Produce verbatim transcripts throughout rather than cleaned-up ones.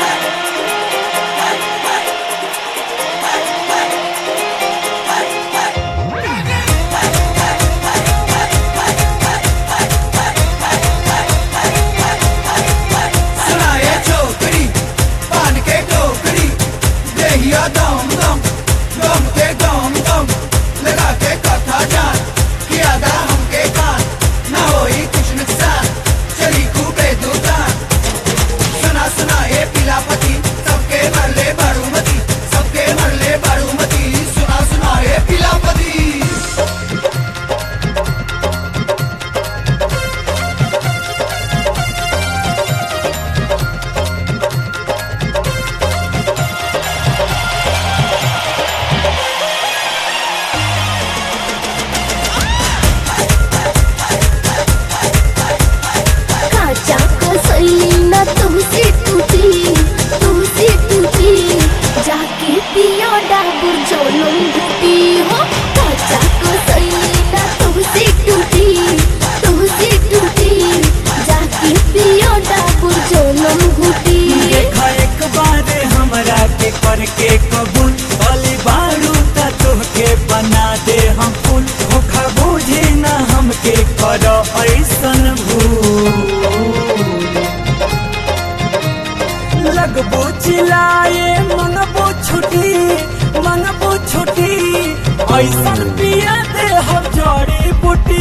के कबूल अली बारू ता तोहके बना दे हम फूल धोखा बुझे ना हमके कर ऐसन भूल लगबो चिल्लाए मंगबो छुट्टी मंगबो छुट्टी ऐसन पिया दे हम जड़ी बूटी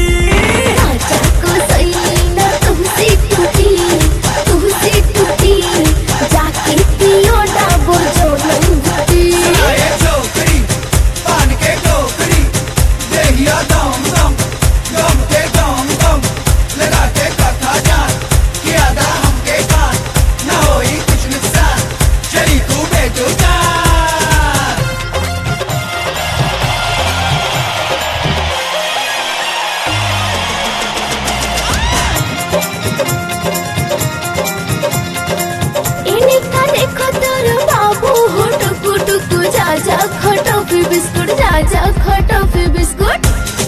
बिस्कुट जा जा खटो फिर बिस्कुट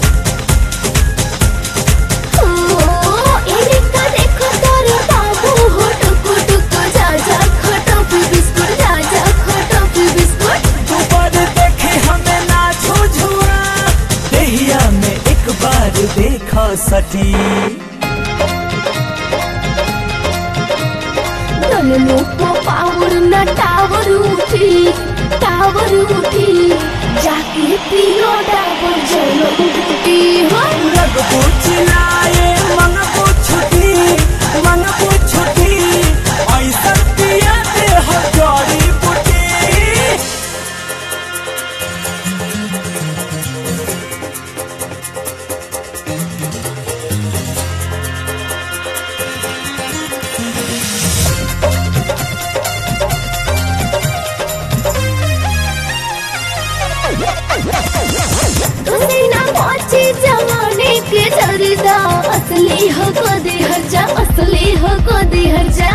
देखो तोर बाबू हो टुकु टुकु जा जा खटो फिर बिस्कुट जा जा खटो फिर बिस्कुट ऊपर देखे हमें ना झुझुआ दहिया में एक बार देखा सटी दोनों को पावर न टावर उठी टावर उठी जाके पियो डाबर चलो उठी हो लगबो चिल्लाए मंगबो छुट्टी मंगबो छुट्टी ऐसा पिया दे हम जड़ी बूटी जमाने के जरदा असली हो को दे हर जा असली हो को दे हर जा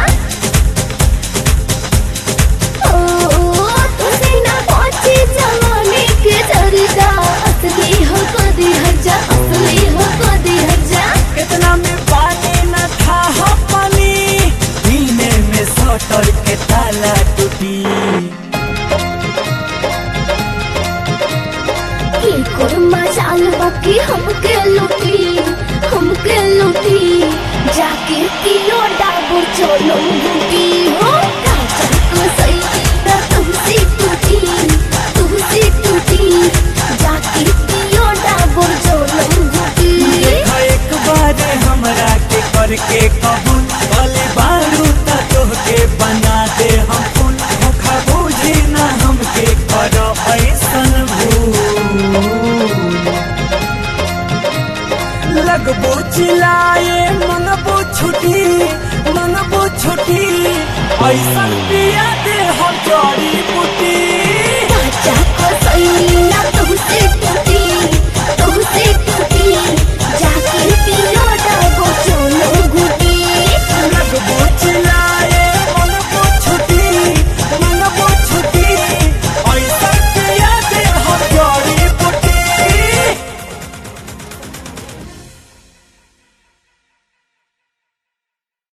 ओ तुझे ना पहुंची जमाने के जरदा असली हो को दे हर जा असली हो को दे हर जा कितना में पानी न था हो पानी पीने में सोटर के ताला टूटी मजाल बाकी हमके लूटी हमके लूटी जाके पियो डाबर चलो लूटी हो को सही ना तुमसे टूटी तुमसे टूटी जाके पियो डाबर चलो लूटी एक बार हमरा के करके कबूल अली बारू ता तोहके बना दे हम फूल धोखा बुझे ना हमके कर ऐसन भूल लगबो चिल्लाए मंगबो छुट्टी मंगबो छुट्टी ऐसा पिया दे हम जड़ी